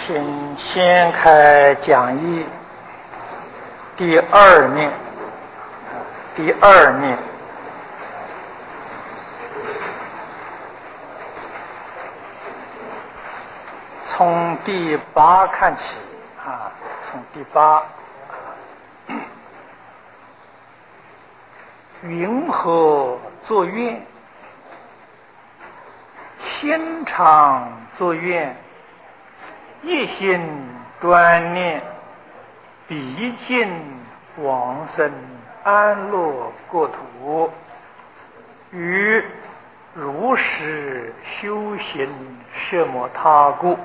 请先开讲义第二面，从第8看起啊，从第8。云何作愿？心常作愿，一心专念，毕竟往生安乐国土，于如实修行摄摩他故。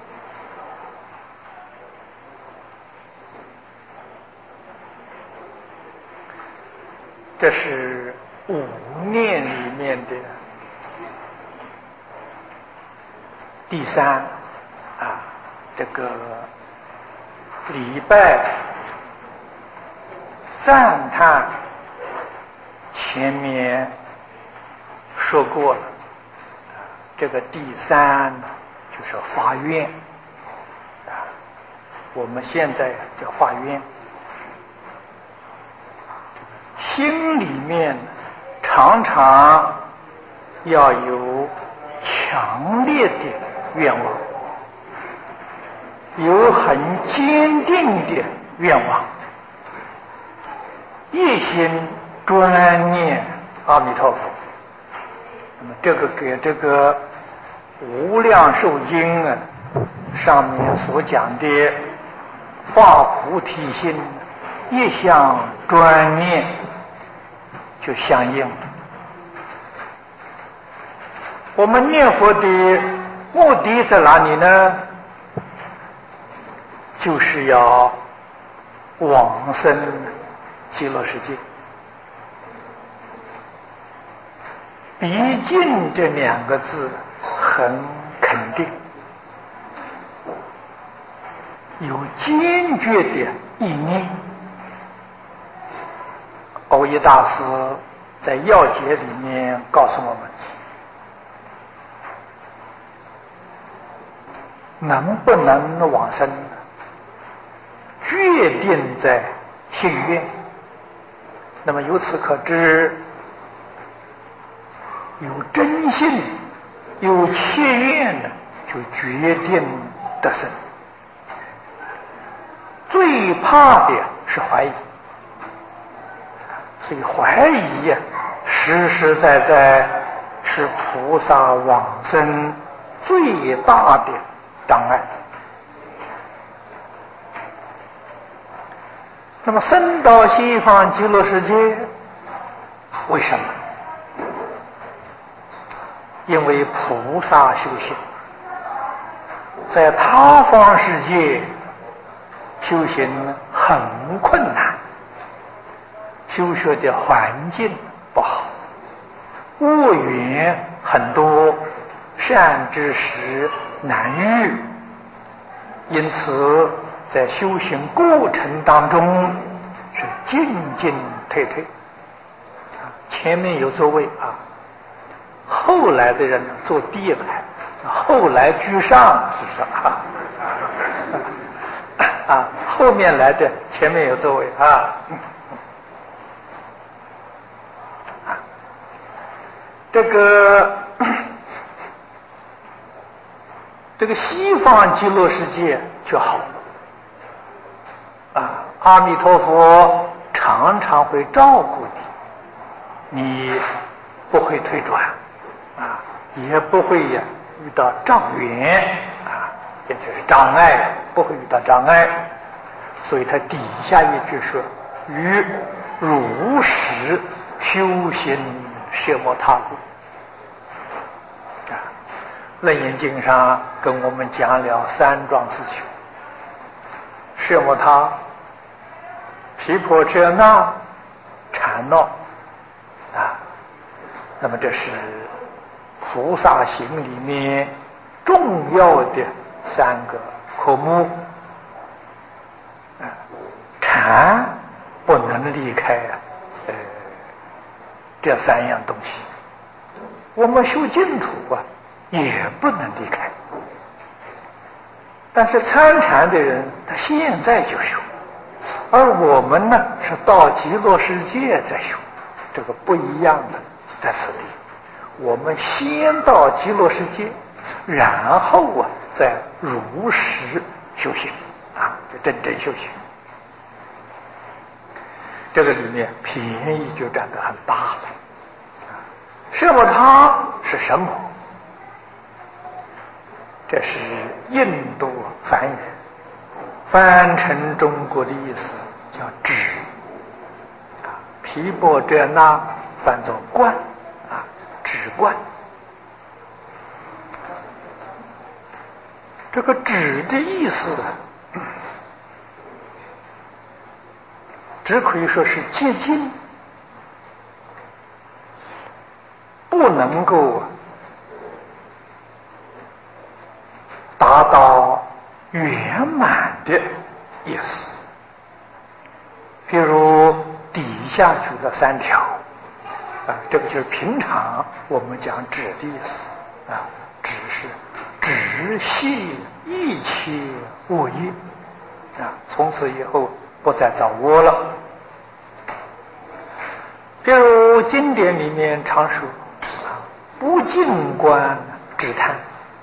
这是5念里面的第3啊，这个礼拜赞叹前面说过了，这个第3就是发愿啊，我们现在叫发愿。心里面常常要有强烈的愿望，有很坚定的愿望，一心专念阿弥陀佛。那么这个给这个无量寿经啊上面所讲的发菩提心，一向专念就相应。我们念佛的目的在哪里呢？就是要往生极乐世界。毕竟这2个字很肯定，有坚决的意念。蕅益大师在要解里面告诉我们，能不能往生，决定在信愿。那么由此可知，有真信有切愿的，就决定得生。最怕的是怀疑，所以怀疑呀，实实在在是菩萨往生最大的障碍。那么生到西方极乐世界，为什么？因为菩萨修行，在他方世界修行很困难，修学的环境不好，恶缘很多，善知识难遇，因此在修行过程当中是进进退退。前面有座位啊，后来的人坐第1排，后来居上，是不是啊？后面来的前面有座位啊。这个西方极乐世界就好了啊，阿弥陀佛常常会照顾你，你不会退转啊，也不会遇到障缘啊，也就是障碍，不会遇到障碍。所以他底下一句说：于如实修行摄摩他故。楞严经上跟我们讲了3桩事情：摄摩他、毗婆舍那、禅那啊。那么这是菩萨行里面重要的3个科目。禅不能离开这3样东西。我们修净土啊，也不能离开。 但是参禅的人他现在就修，而我们呢是到极乐世界再修，这个不一样的在此地。我们先到极乐世界，然后再如实修行就真正修行。这个里面便宜就占得很大了。什么他是什么？这是印度梵语，翻成中国的意思叫止。毗婆舍那翻作观止观。这个止的意思只可以说是接近，不能够达到圆满的意思。譬如底下举了3条这个就是平常我们讲止的意思止是止息一切恶业从此以后不再造恶了。比如经典里面常说不净观止贪，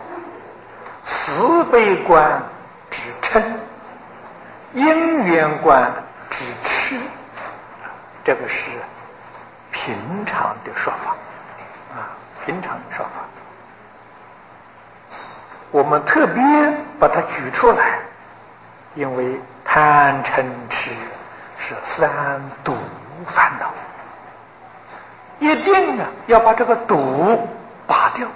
慈悲观止嗔，因缘观止痴，这个是平常的说法平常的说法。我们特别把它举出来，因为贪嗔痴是3毒烦恼，一定要把这个毒拔掉。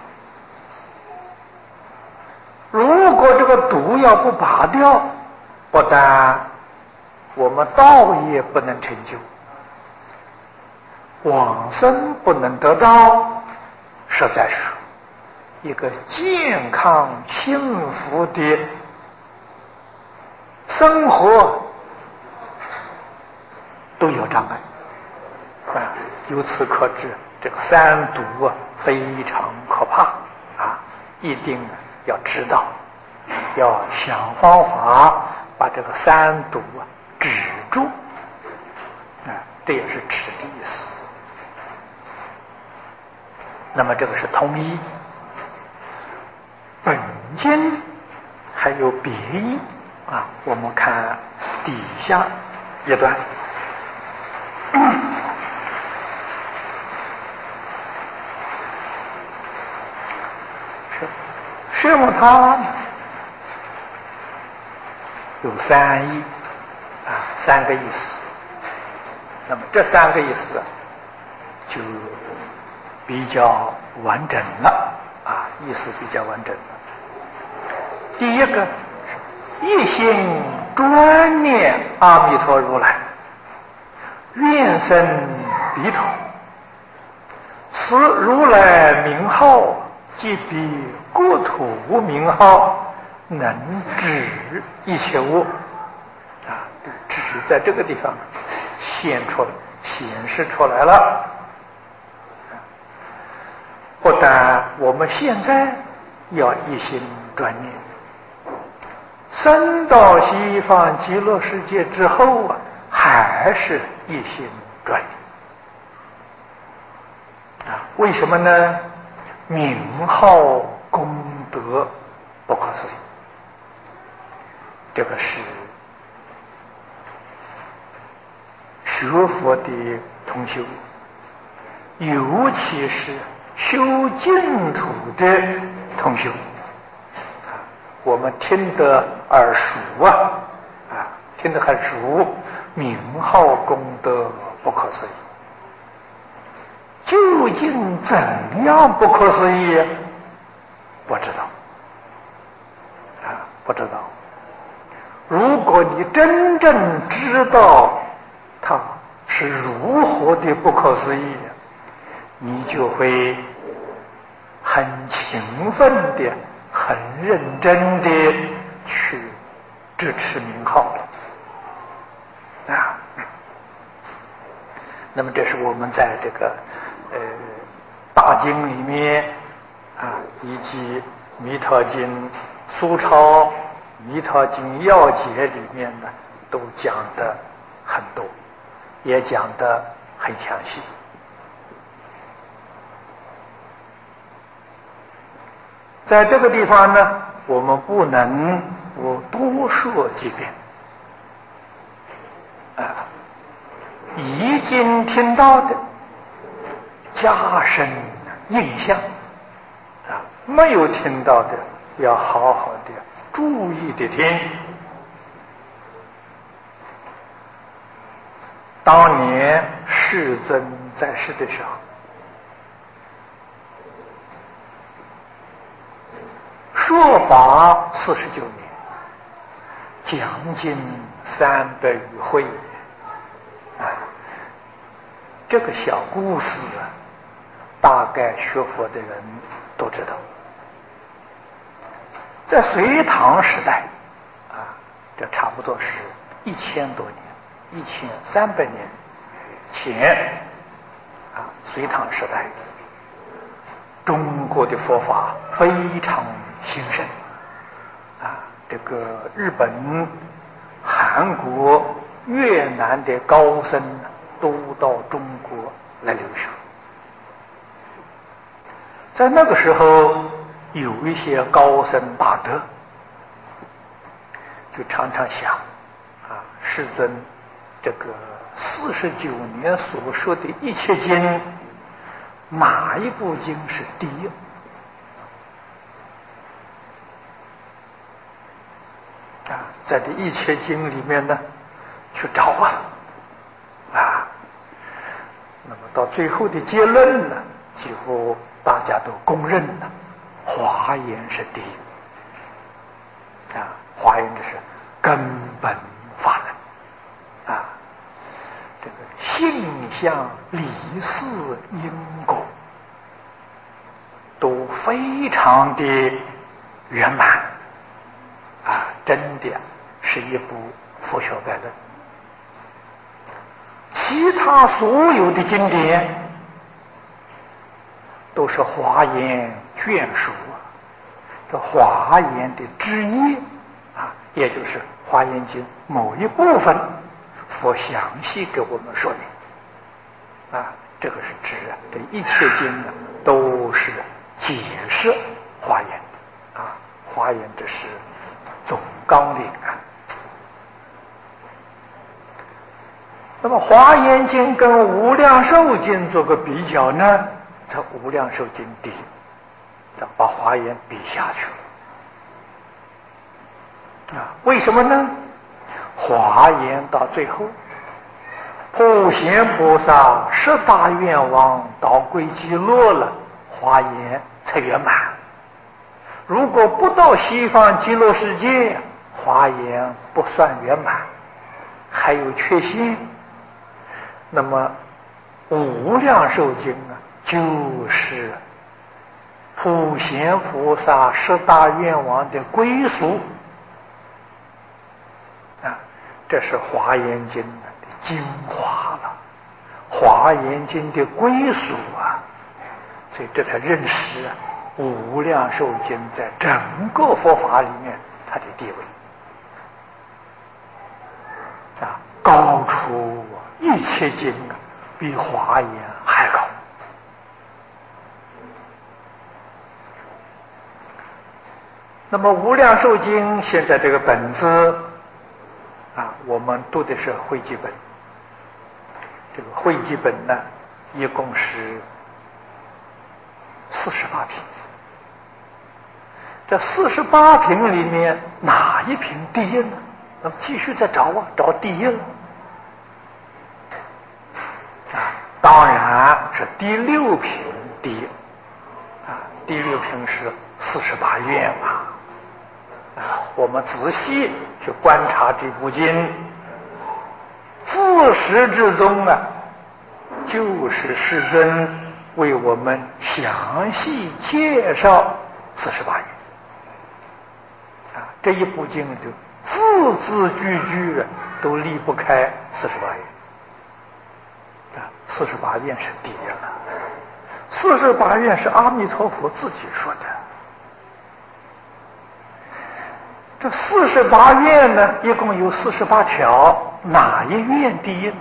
如果这个毒要不拔掉，不但我们道业不能成就，往生不能得到，实在是一个健康幸福的生活都有障碍由此可知，这个3毒非常可怕一定要知道，要想方法把这个3毒止住这也是止的意思。那么这个是通义，本经还有别义我们看底下一段什么他有3义3个意思。那么这3个意思就比较完整了意思比较完整了。第一个是一心专念阿弥陀如来，愿生彼土，此如来名号即彼国土名号，能止一切恶止在这个地方显示出来了。不但我们现在要一心专念，升到西方极乐世界之后还是一心专念为什么呢？名号功德不可思议，这个是学佛的同修，尤其是修净土的同修我们听得耳熟听得很熟，名号功德不可思议。究竟怎样不可思议？不知道不知道。如果你真正知道它是如何的不可思议，你就会很勤奋的、很认真的去支持名号了那么这是我们在这个大经里面以及弥陀经、苏超、 弥陀经要解里面呢，都讲得很多，也讲得很详细。在这个地方呢，我们不能不多说几遍。已经听到的加深印象没有听到的要好好的注意的听。当年世尊在世的时候，说法49年，讲经300余会。这个小故事大概学佛的人都知道。在隋唐时代这差不多是1000多年，1300年前隋唐时代，中国的佛法非常兴盛这个日本、韩国、越南的高僧都到中国来留学。在那个时候，有一些高僧大德就常常想世尊这个49年所说的一切经，哪一部经是第一？在这一切经里面呢，去找那么到最后的结论呢，几乎大家都公认了，华严是第一。华严这是根本法门这个性相理事因果都非常的圆满真的是一部佛学概论。其他所有的经典都是华严眷属这华严的枝叶也就是华严经某一部分，佛详细给我们说明这个是指这一切经都是解释华严华严这是总纲领那么华严经跟无量寿经做个比较呢，这无量寿经第一，把华严比下去了为什么呢？华严到最后，普贤菩萨10大愿望导归极乐了，华严才圆满。如果不到西方极乐世界，华严不算圆满，还有缺陷。那么无量寿经就是普贤菩萨10大愿望的归属这是华严经的精华了，华严经的归属所以这才认识无量寿经在整个佛法里面它的地位高出一切经比华严还高。那么无量寿经现在这个本子我们读的是汇集本，这个汇集本呢一共是48品，这48品里面哪一品第一呢？那么继续再找找第一了当然是第6品第一第6品是48愿我们仔细去观察这部经，自始至终就是世尊为我们详细介绍48愿这一部经就字字句句都离不开48愿48愿是第一了，48愿是阿弥陀佛自己说的。 这48愿呢，一共有48条，哪一愿第一呢？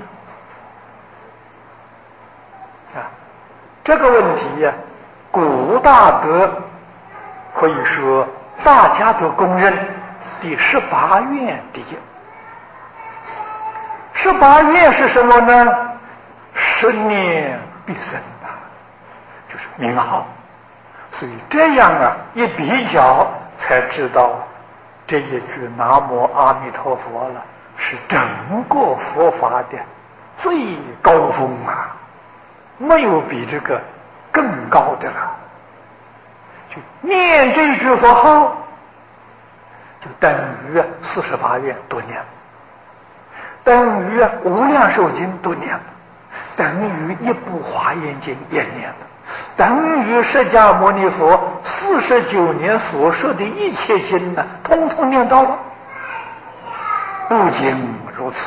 这个问题呀，古大德可以说大家都公认第18愿第一。18愿是什么呢？10念必生啊，就是名号。所以这样啊一比较，才知道这一句南无阿弥陀佛了，是整个佛法的最高峰啊，没有比这个更高的了。就念这句佛号，就等于48愿多念，等于无量寿经多念，等于一部华严经也念了，等于释迦牟尼佛49年所说的一切经呢，通通念到了。不仅如此，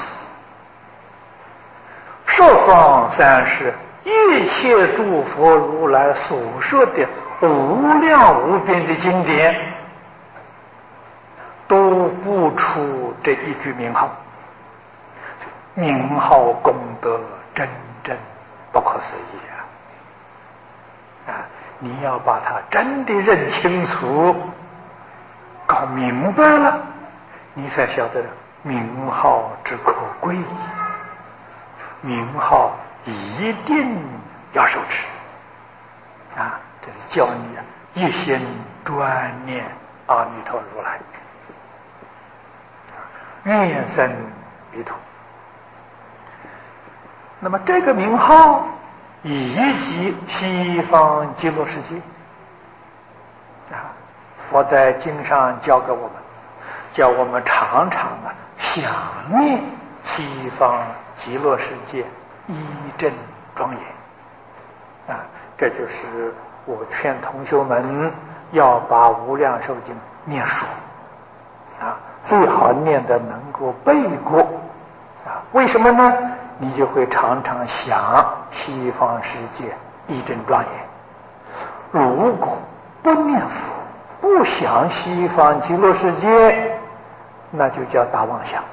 十方三世一切诸佛如来所说的无量无边的经典，都不出这一句名号。名号功德真正不可思议啊！你要把它真的认清楚，搞明白了，你才晓得名号之可贵。名号一定要受持啊！这是教你一心专念阿弥陀如来，愿生彼土。那么这个名号以及西方极乐世界啊，佛在经上教给我们，叫我们常常想念西方极乐世界一真庄严啊。这就是我劝同学们要把无量寿经念熟啊，最好念得能够背过啊。为什么呢？你就会常常想西方世界一真庄严。如果不念佛，不想西方极乐世界，那就叫大妄想。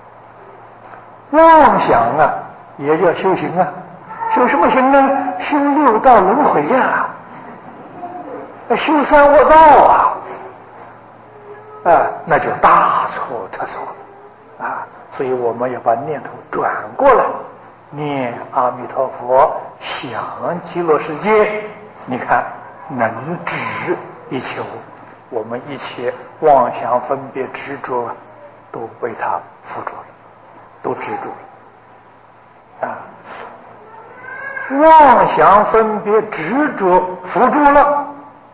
妄想啊，也叫修行啊。修什么行呢？修六道轮回啊，修三恶道啊，那就大错特错啊！所以我们要把念头转过来，念阿弥陀佛，想极乐世界。你看，能止一切物，我们一切妄想分别执着都被他缚住了，都止住了啊！妄想分别执着缚住了，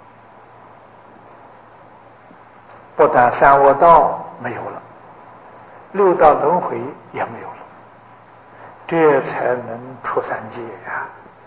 不但三恶道没有了，六道轮回也没有了，这才能出三界啊。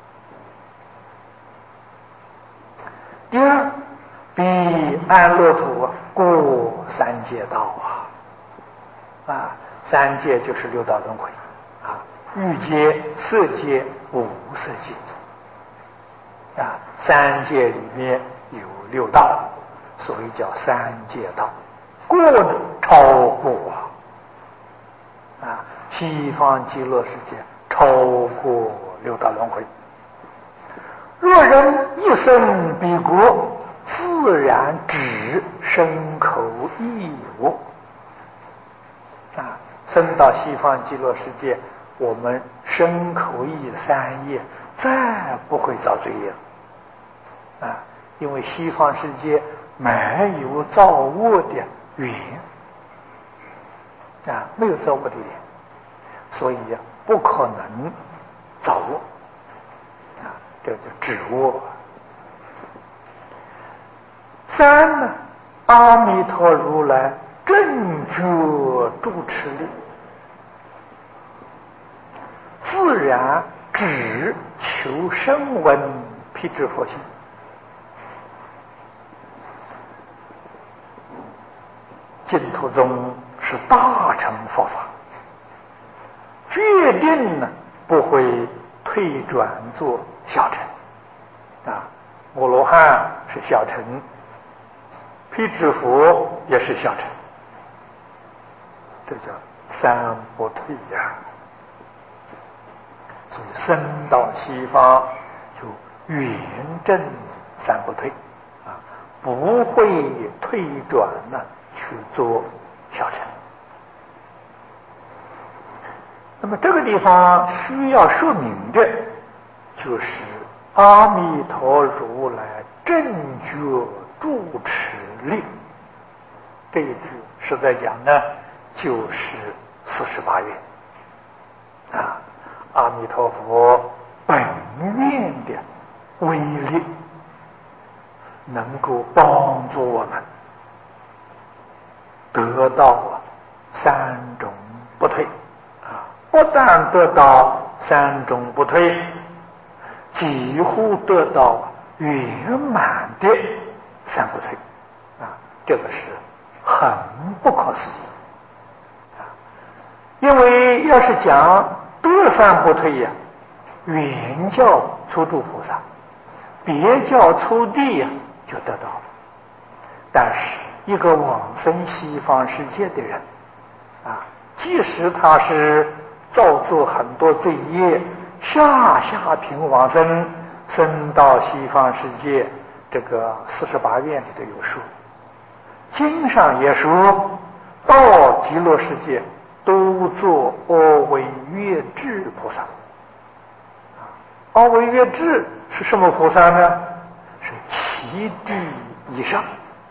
第二，彼安乐土过三界道啊，三界就是六道轮回啊，欲界、色界、无色界啊，三界里面有六道，所以叫三界道。过呢，超过啊，西方极乐世界超过六道轮回。若人一生彼国，自然止身口意我啊，生到西方极乐世界，我们身口意三业再不会造罪业啊，因为西方世界没有造恶的缘啊，没有造恶的缘，所以不可能造恶啊，这叫止恶。三呢，阿弥陀如来正觉住持力，自然只求声闻辟支佛性。净土宗是大乘佛法，决定呢不会退转做小乘啊。阿罗汉是小乘，辟支佛也是小乘这叫三不退呀。所以僧到西方就圆正三不退啊，不会退转呢去做小乘。那么这个地方需要说明的，就是阿弥陀如来正觉住持令。这一句实在讲呢，就是48愿啊，阿弥陀佛本愿的威力，能够帮助我们得到三种不退啊！不但得到三种不退，几乎得到圆满的三不退啊！这个是很不可思议啊！因为要是讲得三不退呀，原教初住菩萨，别教初地呀就得到了。但是一个往生西方世界的人啊，即使他是造作很多罪业，下品往生，生到西方世界，这个48愿里头有说，经上也说，到极乐世界都做阿惟越致菩萨。阿惟越致是什么菩萨呢？是7地以上。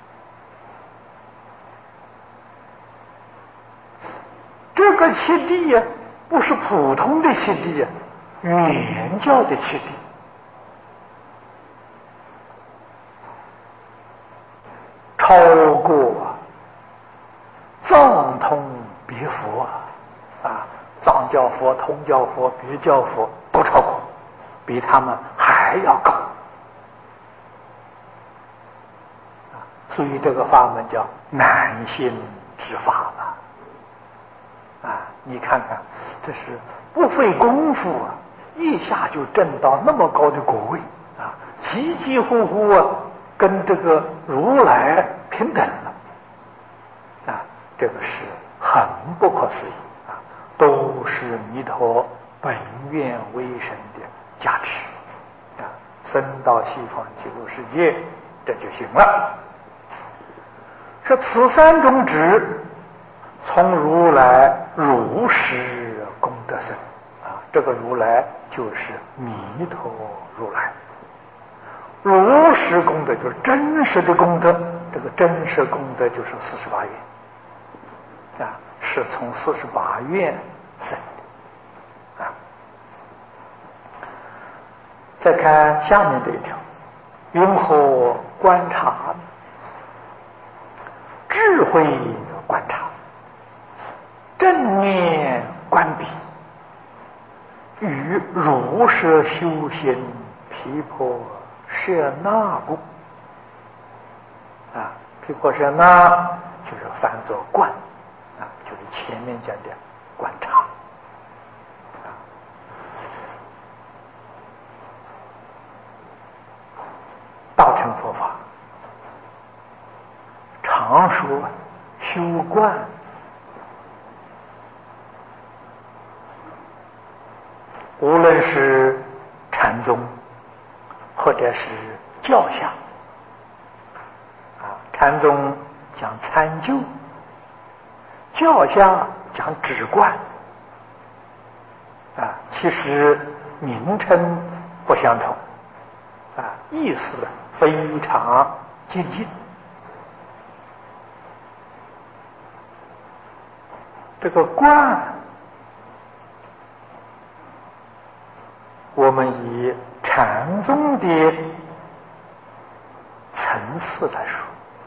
这个7地呀，不是普通的7地呀，原教的7地。超过藏通别佛啊，藏教佛、通教佛、别教佛都超过，比他们还要高啊！所以这个法门叫难信之法了啊！你看看，这是不费功夫啊，一下就证到那么高的果位啊，几几乎乎啊，跟这个如来平等了啊！这个是很不可思议啊，都是弥陀本愿威神的加持啊！生到西方极乐世界，这就行了。说此三种旨，从如来如实功德生啊！这个如来就是弥陀如来。如实功德就是真实的功德，这个真实功德就是48愿啊，是从48愿生的啊。再看下面这一条，云何观察？智慧观察，正念观彼，与如实修行毗婆舍那故啊，毗婆舍那就是翻作观啊，就是前面讲的观察啊。大乘佛法常说修观，无论是禅宗或者是教下啊，禅宗讲参究，教下讲止观啊，其实名称不相同啊，意思非常接近。这个观，我们以禅宗的层次来说，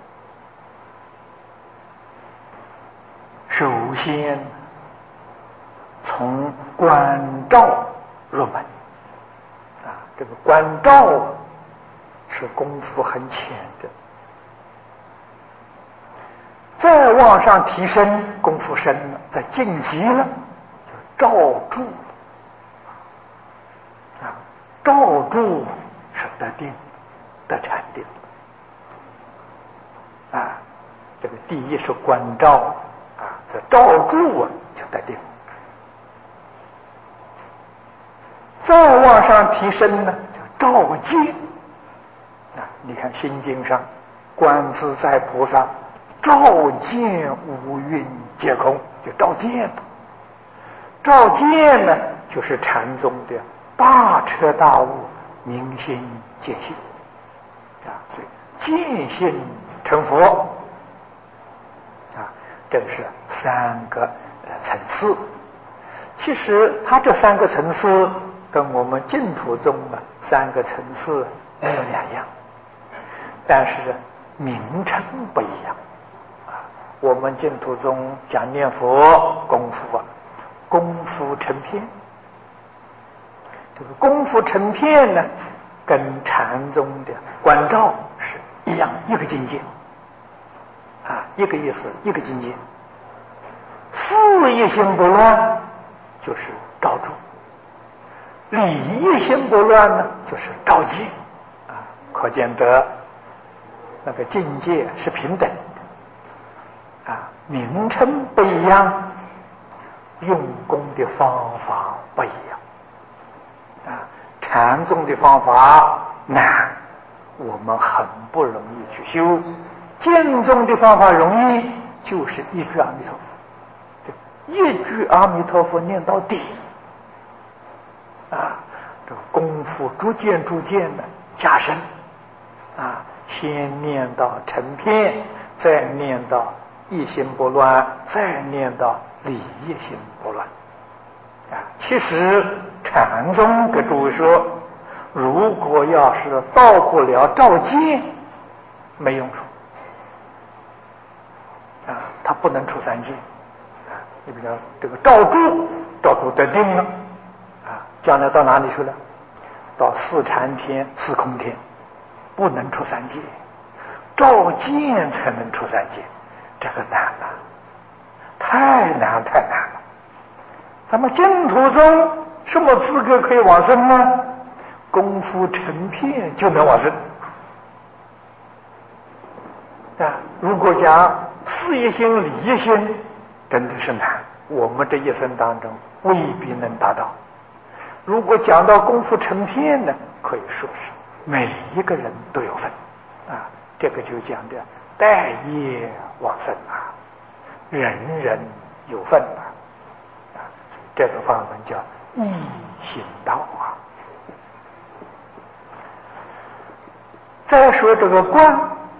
首先从观照入门啊，这个观照是功夫很浅的，再往上提升，功夫深了，再晋级了，就照住了啊，照住是得定，得禅定啊。这个第一是观照啊， 这照住啊就得定。再往上提升呢，叫照见啊！你看《心经》上，观自在菩萨照见五蕴皆空，就照见。照见呢，就是禅宗的大彻大悟、明心见性啊，所以见性成佛啊，这个是三个层次。其实它这三个层次跟我们净土宗的三个层次没有两样，但是名称不一样啊。我们净土宗讲念佛功夫啊，功夫成片。这个功夫成片呢，跟禅宗的观照是一样，一个境界啊，一个意思，一个境界。事业心不乱，就是照住；理业心不乱呢，就是照见啊。可见得那个境界是平等的啊，名称不一样，用功的方法不一样啊。禅宗的方法难，我们很不容易去修；净宗的方法容易，就是一句阿弥陀佛。一句阿弥陀佛念到底啊，这个功夫逐渐的加深啊，先念到成片，再念到一心不乱，再念到理业心不乱啊。其实禅宗给诸位说，如果要是到不了照见，没用处啊，他不能出三界。你比如说这个照住得定了啊，将来到哪里去了？到四禅天、四空天，不能出三界，照见才能出三界，这个难了，太难了。咱们净土中什么资格可以往生呢？功夫成片就能往生啊！如果讲事业心、理业心，真的是难，我们这一生当中未必能达到。如果讲到功夫成片呢，可以说是每一个人都有份啊。这个就讲的带业往生啊，人人有份啊。这个法门叫易行道啊。再说这个观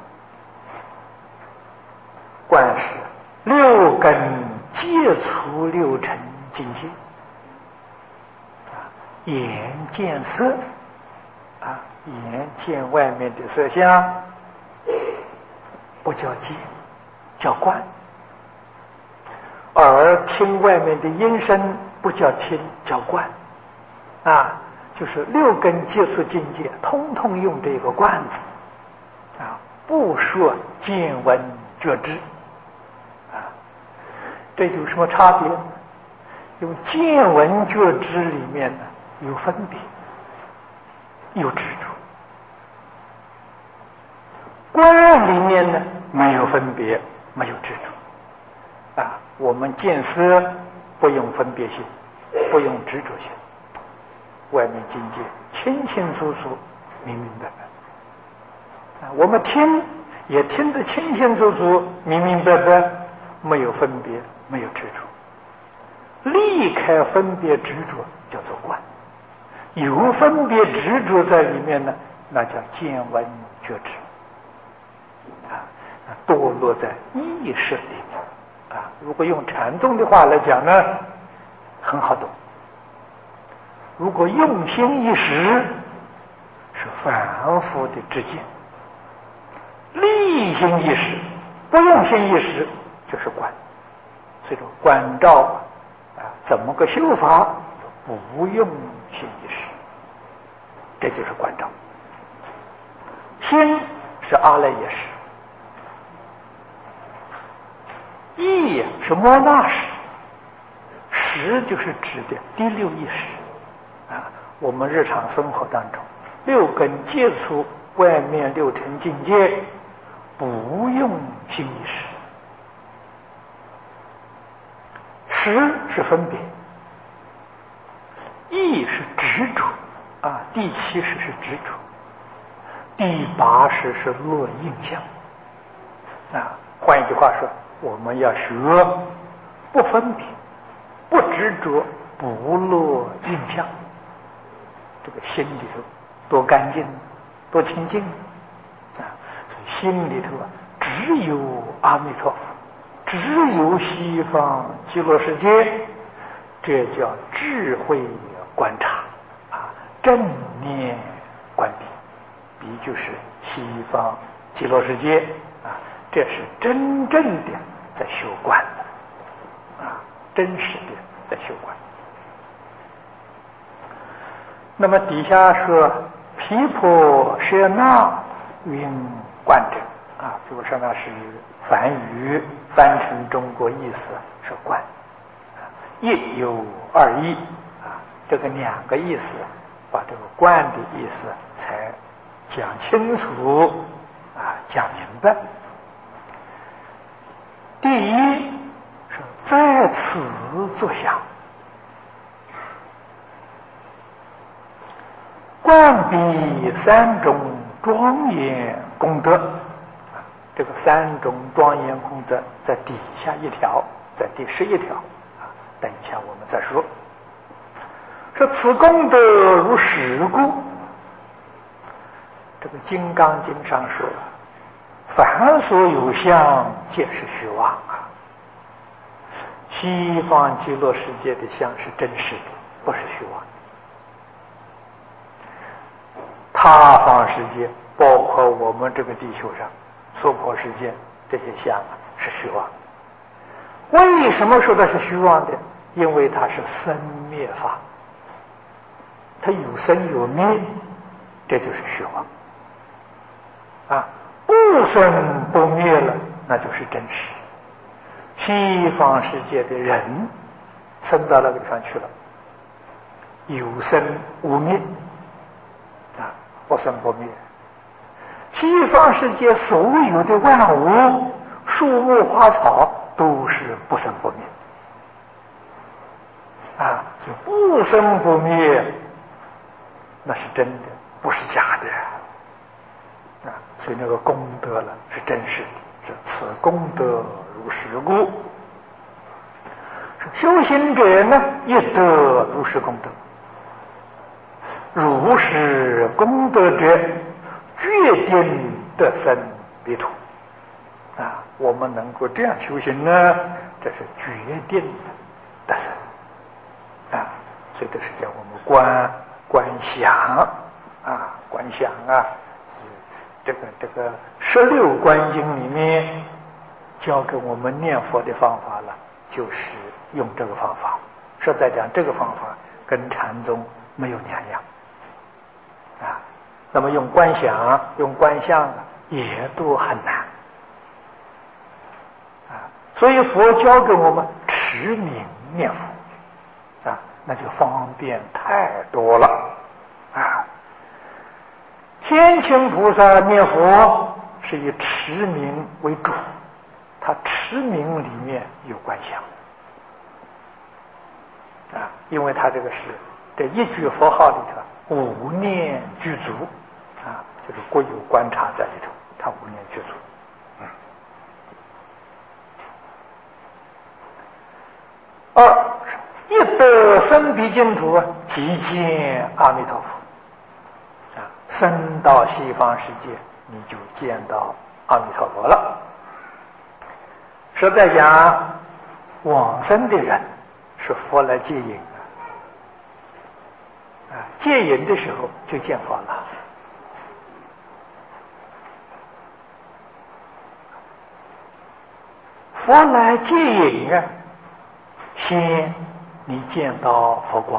是六根接触六尘境界啊，眼见色啊，眼见外面的色相，不叫见，叫观；耳听外面的音声，不叫听，叫观啊。就是六根接触境界，通通用这个观字啊，不说见闻觉知啊。这有什么差别？有见闻觉知里面呢，有分别，有执着；观里面呢，没有分别，没有执着啊。我们见色不用分别心，不用执着心，外面境界清清楚楚、明明白白啊。我们听也听得清清楚楚、明明白白，没有分别，没有执着。离开分别执着叫做观，有分别执着在里面呢，那叫见闻觉知啊，堕落在意识里面啊。如果用禅宗的话来讲呢，很好懂。如果用心一时，是凡夫的知见；力心一时，不用心一时，就是观。所以说观照啊，怎么个修法？不用心一时，这就是观照。心是阿赖耶识，意是摩那识，识就是指的第六意识啊。我们日常生活当中，六根接触外面六尘境界，不用心意识识是分别，意是执着啊，第七识是执着，第八识是落印象啊。换一句话说，我们要学不分别、不执着、不落印象，这个心里头多干净、多清净啊！所以心里头啊，只有阿弥陀佛，只有西方极乐世界，这叫智慧观察啊，正念观彼，彼就是西方极乐世界啊，这是真正的在修观啊，真实的在修观。那么底下说毗婆舍那云观者啊，毗婆舍那是梵语翻成中国意思是观，亦有二义啊，这个两个意思，把这个观的意思才讲清楚啊，讲明白。第一是在此作想，观彼三种庄严功德，这个三种庄严功德在底下一条，在第11条啊，等一下我们再说。说此功德如是故，这个《金刚经》上说，凡所有相，皆是虚妄啊。西方极乐世界的相是真实的，不是虚妄。他方世界，包括我们这个地球上娑婆世界，这些相啊是虚妄。为什么说它是虚妄的？因为它是生灭法，它有生有灭，这就是虚妄啊。不生不灭了，那就是真实。西方世界的人生到那个地方去了，有生无灭啊，不生不灭。西方世界所有的万物，树木花草都是不生不灭啊，所以不生不灭那是真的，不是假的啊。所以那个功德了是真实的，是此功德如是故。修行者呢，亦得如是功德。如是功德者，决定得生彼土啊！我们能够这样修行呢，这是决定得生啊！所以这是叫我们观想啊，观想啊。这个16观经里面教给我们念佛的方法了，就是用这个方法。实在讲，这个方法跟禅宗没有两样啊。那么用观想、用观相也都很难啊。所以佛教给我们持名念佛啊，那就方便太多了啊。天亲菩萨念佛是以持名为主，他持名里面有观想啊，因为他这个是这一句佛号里头五念具足啊，就是各有观察在里头，他五念具足。二一得生彼净土，即见阿弥陀佛。生到西方世界，你就见到阿弥陀佛了。实在讲，往生的人是佛来接引啊，接引的时候就见佛了。佛来接引啊，先你见到佛光。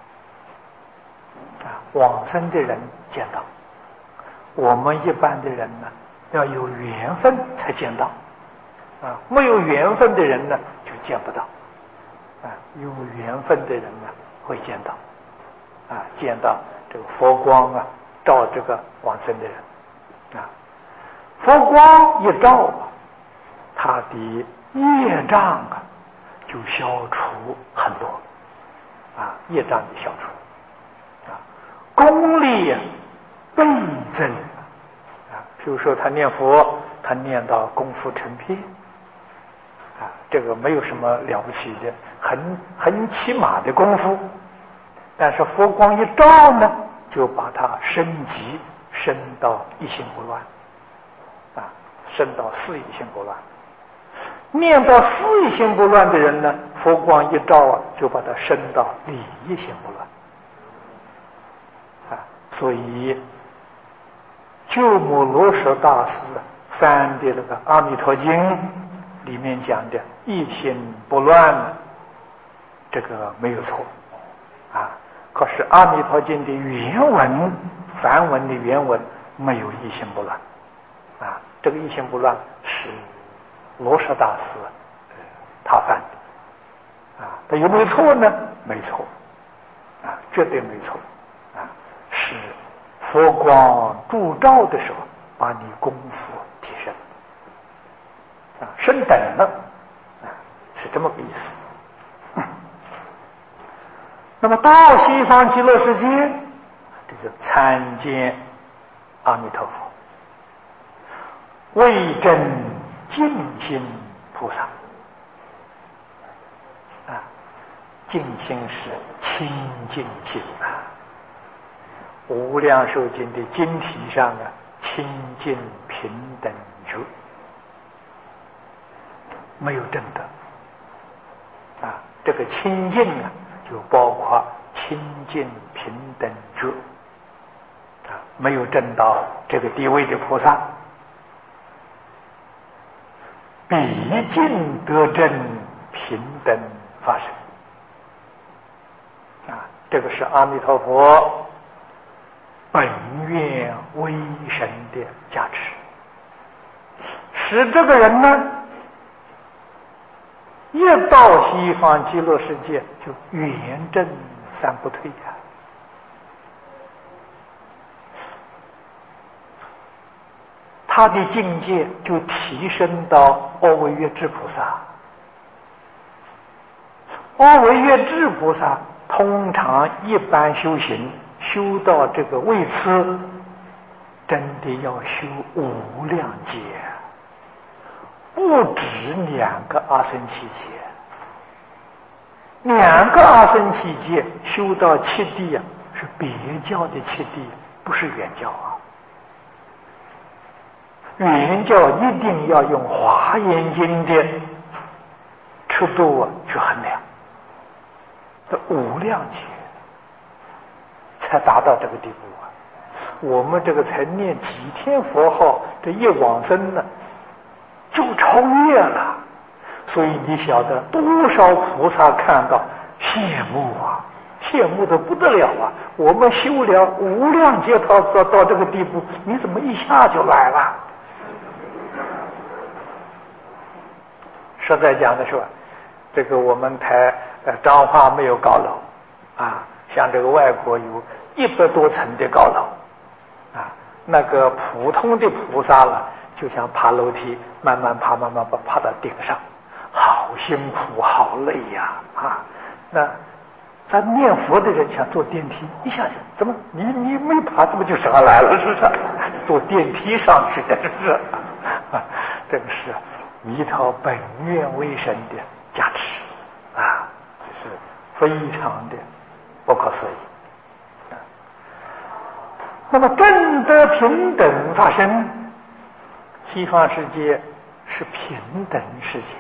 往生的人见到，我们一般的人呢，要有缘分才见到啊，没有缘分的人呢就见不到啊，有缘分的人呢会见到啊，见到这个佛光啊照这个往生的人啊，佛光一照啊，他的业障啊就消除很多业障的消除功力倍增譬如说他念佛，他念到功夫成片这个没有什么了不起的，很起码的功夫，但是佛光一照呢，就把它升级，升到一心不乱升到四一心不乱。念到四一心不乱的人呢，佛光一照就把它升到理一心不乱所以鸠摩罗什大师翻的那个《阿弥陀经》里面讲的一心不乱，这个没有错可是《阿弥陀经》的原文，梵文的原文没有一心不乱这个一心不乱是罗什大师他犯的他有没有错呢？没错绝对没错是佛光助照的时候把你功夫提升升等了是这么个意思那么到西方极乐世界，这就参见阿弥陀佛，为证净心菩萨净心是清净心无量寿经的经题上清净平等觉没有证得这个清净就包括清净平等觉没有证到这个地位的菩萨，毕竟得证平等发生这个是阿弥陀佛本愿威神的加持，使这个人呢一到西方极乐世界就圆证三不退他的境界就提升到阿惟越致菩萨。阿惟越致菩萨通常一般修行修到这个位次，真的要修无量劫，不止2个阿僧祇劫，2个阿僧祇劫修到七地是别教的七地，不是原教原教一定要用华严经的尺度去衡量，这无量劫才达到这个地步我们这个才念几天佛号，这一往生呢就超越了。所以你晓得多少菩萨看到羡慕羡慕的不得了我们修了无量劫到这个地步，你怎么一下就来了？实在讲的是这个我们台彰化没有高楼像这个外国有100多层的高楼那个普通的菩萨了，就像爬楼梯，慢慢爬到顶上，好辛苦好累那咱念佛的人想坐电梯，一下去怎么你没爬怎么就上来了？是不是坐电梯上去的？是不是这个是弥陀本愿威神的加持这是非常的不可思议那么正得平等发生，西方世界是平等世界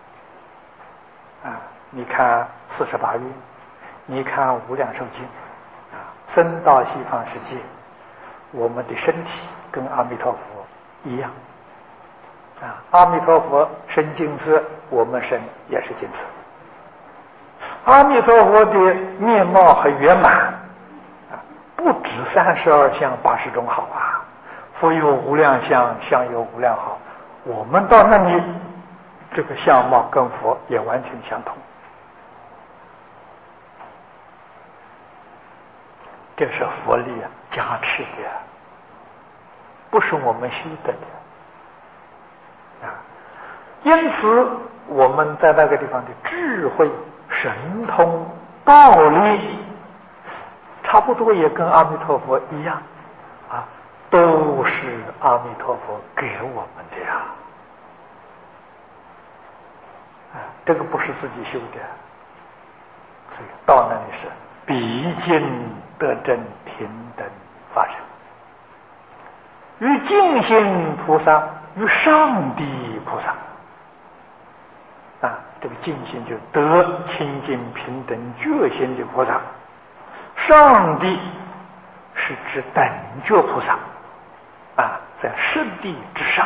你看48愿，你看无量寿经升到西方世界，我们的身体跟阿弥陀佛一样阿弥陀佛生金色，我们生也是金色。阿弥陀佛的面貌很圆满不止32相80种好佛有无量相，相有无量好。我们到那里这个相貌跟佛也完全相同，这是佛力加持的，不是我们修得的因此我们在那个地方的智慧、神通、道力，差不多也跟阿弥陀佛一样啊，都是阿弥陀佛给我们的呀。这个不是自己修的，所以到那里是毕竟得真平等法身，与净心菩萨，与上帝菩萨这个净心就得清净平等觉心的菩萨，上帝是指等觉菩萨在十地之上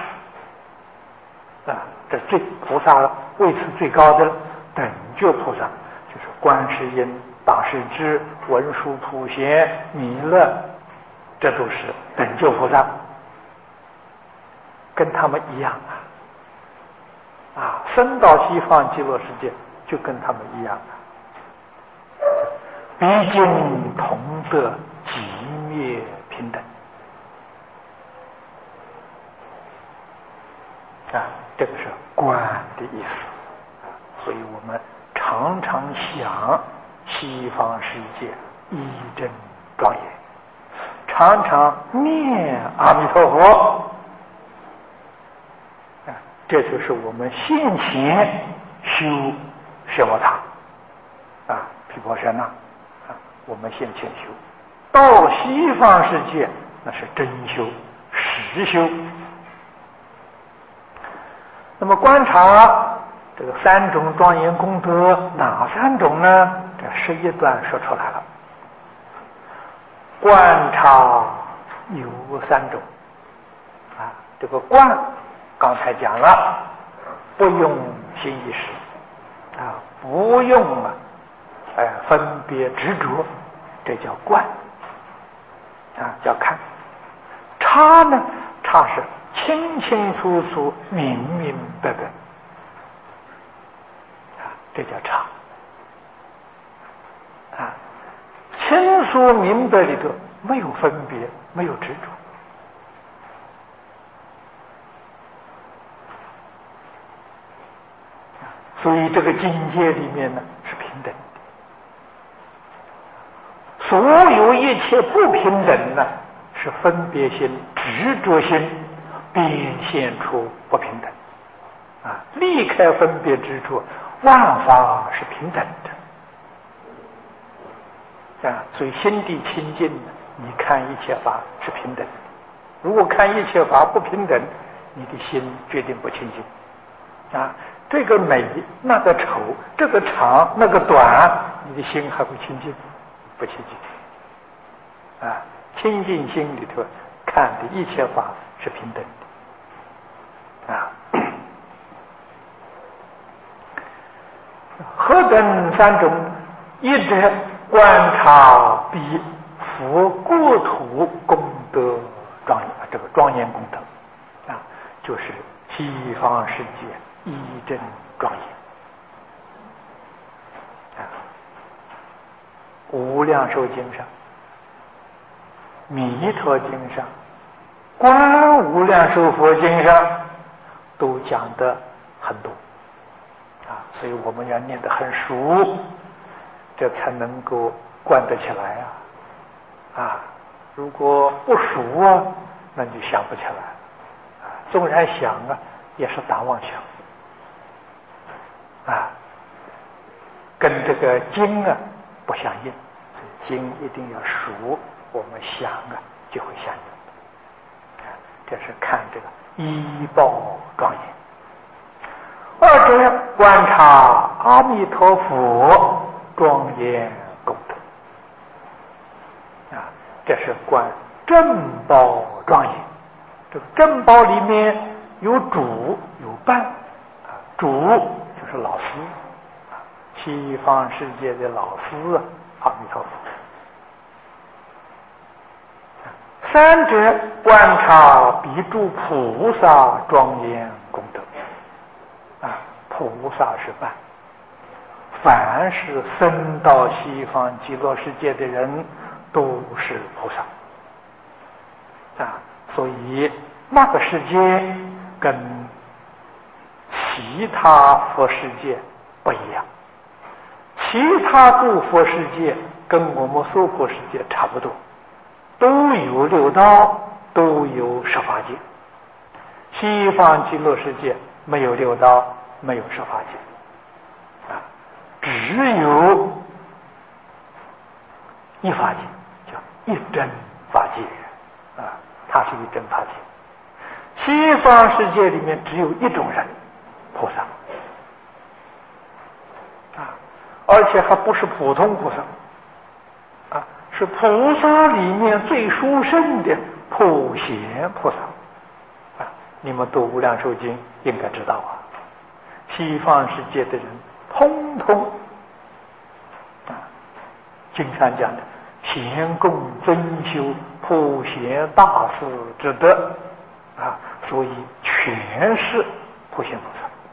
这最菩萨位次最高的等觉菩萨，就是观世音、大势至、文殊普贤、弥勒，这都是等觉菩萨，跟他们一样升到西方极乐世界就跟他们一样毕竟同得寂灭平等这个是观的意思所以我们常常想西方世界一真庄严，常常念阿弥陀佛这就是我们现前修奢摩他毗婆舍那我们现前修，到西方世界那是真修实修。那么观察这个三种庄严功德，哪三种呢？这11段说出来了。观察有3种这个观刚才讲了，不用心意识不用分别执着，这叫观叫看。察呢，察是清清楚楚、明明白白这叫察清楚明白里头没有分别，没有执着所以这个境界里面呢是平等的，所有一切不平等呢是分别心、执着心变现出不平等离开分别执着，万法是平等的所以心地清净，你看一切法是平等的。如果看一切法不平等，你的心决定不清净这个美那个丑，这个长那个短，你的心还会清净？不清净清净心里头看的一切法是平等的何等3种？一者观察彼佛国土功德庄严，这个庄严功德就是西方世界一真庄严无量寿经上、弥陀经上、观无量寿佛经上都讲得很多所以我们要念得很熟，这才能够观得起来如果不熟那就想不起来纵然想也是打妄想跟这个经不相应，所以经一定要熟，我们想就会相应这是看这个依报庄严。二者观察阿弥陀佛庄严功德这是观正报庄严。这个正报里面有主有伴主就是老师西方世界的老师阿弥陀佛。三者观察彼诸菩萨庄严功德菩萨是伴，凡是生到西方极乐世界的人都是菩萨所以那个世界跟其他佛世界不一样。其他诸佛世界跟我们娑婆世界差不多，都有六道，都有十法界。西方极乐世界没有六道，没有十法界，只有一法界，叫一真法界，它是一真法界。西方世界里面只有一种人，菩萨，而且还不是普通菩萨，是菩萨里面最殊胜的普贤菩萨。你们读《无量寿经》应该知道西方世界的人通通经上讲的贤供尊修普贤大士之德所以全是普贤菩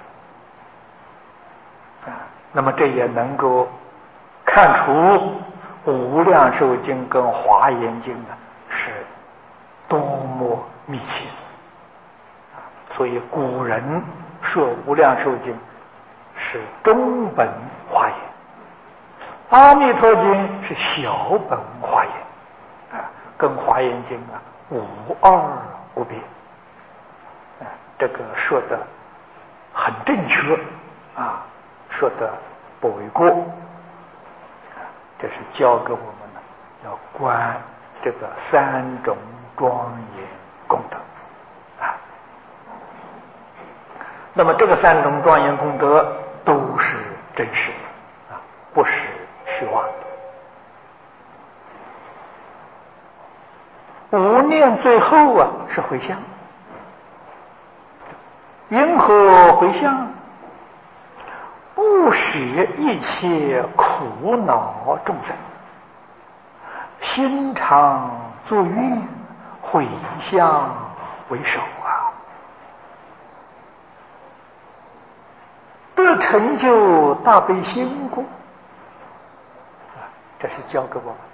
萨那么这也能够看出《无量寿经》跟《华严经》是多么密切。所以古人说《无量寿经》是中本华严，阿弥陀经是小本华严，跟华严经无二无别。这个说的很正确说的不为过。这是教给我们要观这个三种庄严功德。那么这个三种庄严功德都是真实的不是虚妄的。无念最后是回向，云何回向？不舍一切苦恼众生，心常作愿，回向为首得成就大悲心故。这是教给我们